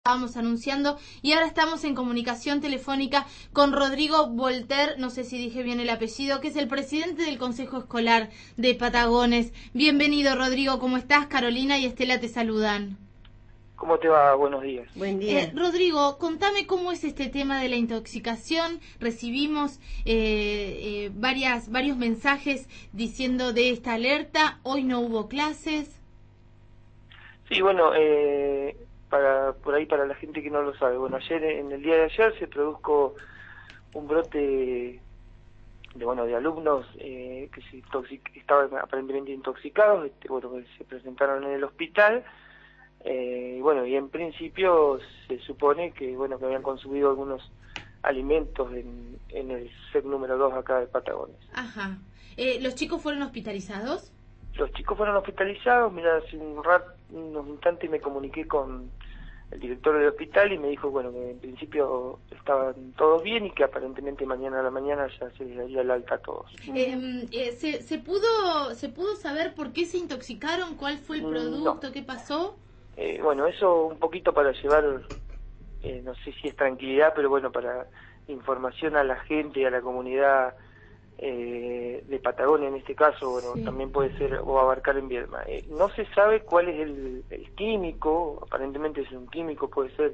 estábamos anunciando y ahora estamos en comunicación telefónica con Rodrigo Volter, no sé si dije bien el apellido, que es el presidente del Consejo Escolar de Patagones. Bienvenido, Rodrigo, ¿cómo estás? Carolina y Estela te saludan. ¿Cómo te va? Buenos días. Buen día. Rodrigo, contame cómo es este tema de la intoxicación. Recibimos varios mensajes diciendo de esta alerta. Hoy no hubo clases. Sí, bueno, para la gente que no lo sabe. Bueno, en el día de ayer se produjo un brote de alumnos que estaban aparentemente intoxicados, que se presentaron en el hospital. Y en principio se supone que que habían consumido algunos alimentos en el SEC número 2 acá de Patagones. Ajá. ¿Los chicos fueron hospitalizados? Los chicos fueron hospitalizados. Mira, hace unos instantes me comuniqué con el director del hospital y me dijo que en principio estaban todos bien y que aparentemente mañana a la mañana ya se les daría el alta a todos. ¿Se pudo saber por qué se intoxicaron? ¿Cuál fue el producto? No. ¿Qué pasó? Eso un poquito para llevar, no sé si es tranquilidad, pero para información a la gente y a la comunidad de Patagonia en este caso, Sí. También puede ser o abarcar en Viedma. No se sabe cuál es el químico, aparentemente es un químico, puede ser,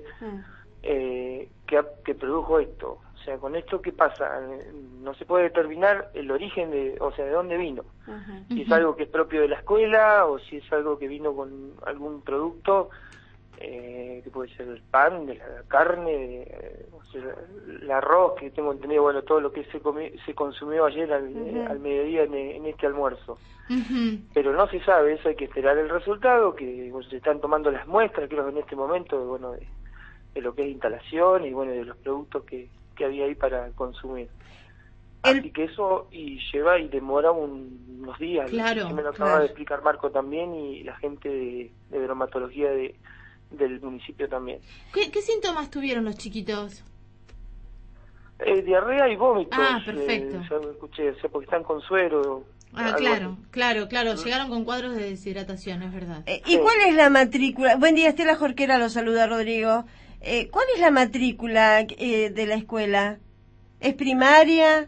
que produjo esto. O sea, con esto, ¿qué pasa? No se puede determinar el origen de dónde vino. Si es algo que es propio de la escuela o si es algo que vino con algún producto, que puede ser el pan, de la carne, el arroz, que tengo entendido, todo lo que se consumió ayer al mediodía en este almuerzo. Pero no se sabe, eso hay que esperar el resultado, que se están tomando las muestras, creo que en este momento, de lo que es instalación y de los productos que había ahí para consumir. Así que eso lleva y demora unos días. Claro, que me lo acaba de explicar Marco también y la gente de bromatología del municipio también. ¿Qué síntomas tuvieron los chiquitos? Diarrea y vómitos. Ah, perfecto. Ya escuché, porque están con suero. Claro. Llegaron con cuadros de deshidratación, es verdad. ¿Y cuál es la matrícula? Buen día, Estela Jorquera lo saluda, Rodrigo. ¿Cuál es la matrícula de la escuela? ¿Es primaria?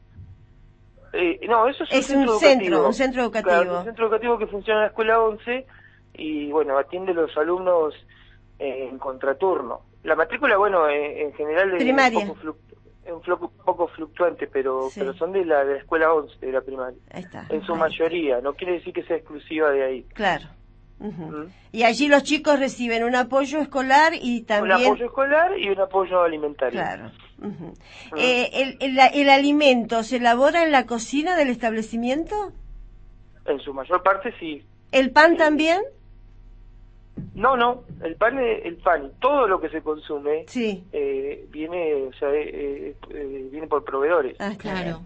No, eso es un centro educativo. Claro, un centro educativo que funciona en la escuela 11 y atiende a los alumnos en contraturno. La matrícula, en general primaria. Es un poco fluctuante, pero son de la escuela 11, de la primaria. Ahí está. En su mayoría, no quiere decir que sea exclusiva de ahí. Claro. Y allí los chicos reciben un apoyo escolar y también... Un apoyo escolar y un apoyo alimentario. Claro. ¿El alimento se elabora en la cocina del establecimiento? En su mayor parte sí. ¿El pan también? No, el pan y todo lo que se consume viene por proveedores. Claro.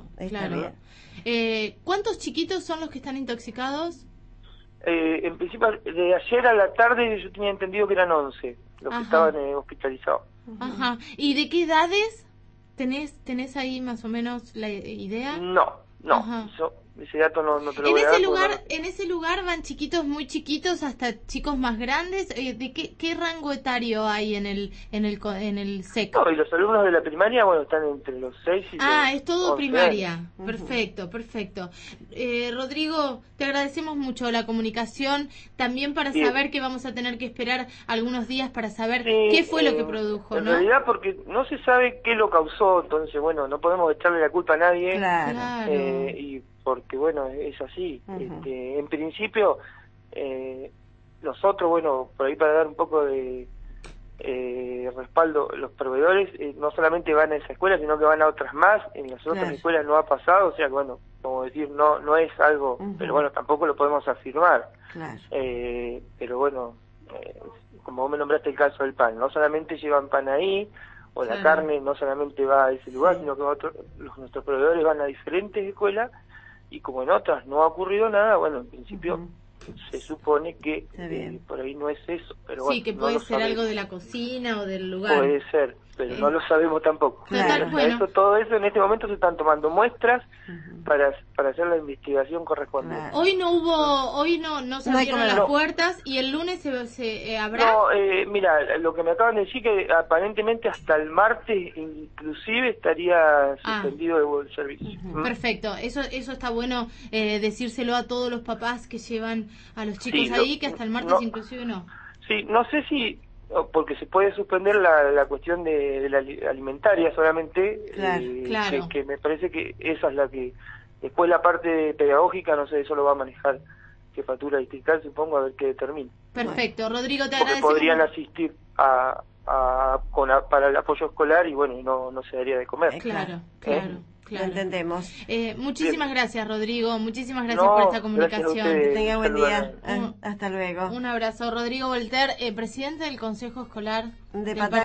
¿Cuántos chiquitos son los que están intoxicados? En principio, de ayer a la tarde yo tenía entendido que eran 11 los que estaban hospitalizados. Ajá. ¿Y de qué edades? ¿Tenés ahí más o menos la idea? No. Ese dato no te lo voy a dar. ¿En ese lugar van chiquitos muy chiquitos hasta chicos más grandes? ¿De qué rango etario hay en el SEC? No, y los alumnos de la primaria, están entre los 6 y los es todo 11 primaria. años. Perfecto. Rodrigo, te agradecemos mucho la comunicación, también para saber que vamos a tener que esperar algunos días para saber qué fue lo que produjo, en realidad, porque no se sabe qué lo causó, entonces, no podemos echarle la culpa a nadie. Claro. Y porque es así. En principio nosotros, por ahí para dar un poco de respaldo, los proveedores no solamente van a esa escuela, sino que van a otras más. En las otras escuelas no ha pasado, o sea que como decir, no es algo, pero tampoco lo podemos afirmar. Pero como vos me nombraste el caso del pan, no solamente llevan pan ahí, o la carne no solamente va a ese lugar, sino que nuestros proveedores van a diferentes escuelas, y como en otras no ha ocurrido nada, en principio se supone que por ahí no es eso, pero sí, que puede ser algo de la cocina o del lugar. Puede ser, pero no lo sabemos tampoco. Claro. Bueno. Todo eso en este momento se están tomando muestras para hacer la investigación correspondiente. Claro. Hoy no se abrieron las puertas y el lunes se habrá. No, mira, lo que me acaban de decir que aparentemente hasta el martes inclusive estaría suspendido el servicio. Perfecto, eso está bueno decírselo a todos los papás que llevan a los chicos ahí, que hasta el martes inclusive no. Sí, no sé si porque se puede suspender la cuestión de la alimentaria solamente, claro. Que me parece que esa es la que después la parte pedagógica, no sé, eso lo va a manejar Jefatura Distrital, supongo, a ver qué determina. Perfecto, Rodrigo, te porque agradecemos. Podrían asistir para el apoyo escolar y bueno, no se daría de comer. Claro. Lo entendemos. Muchísimas gracias, Rodrigo. Muchísimas gracias por esta comunicación. Que tenga buen día. Hasta luego. Un abrazo. Rodrigo Volter, presidente del Consejo Escolar de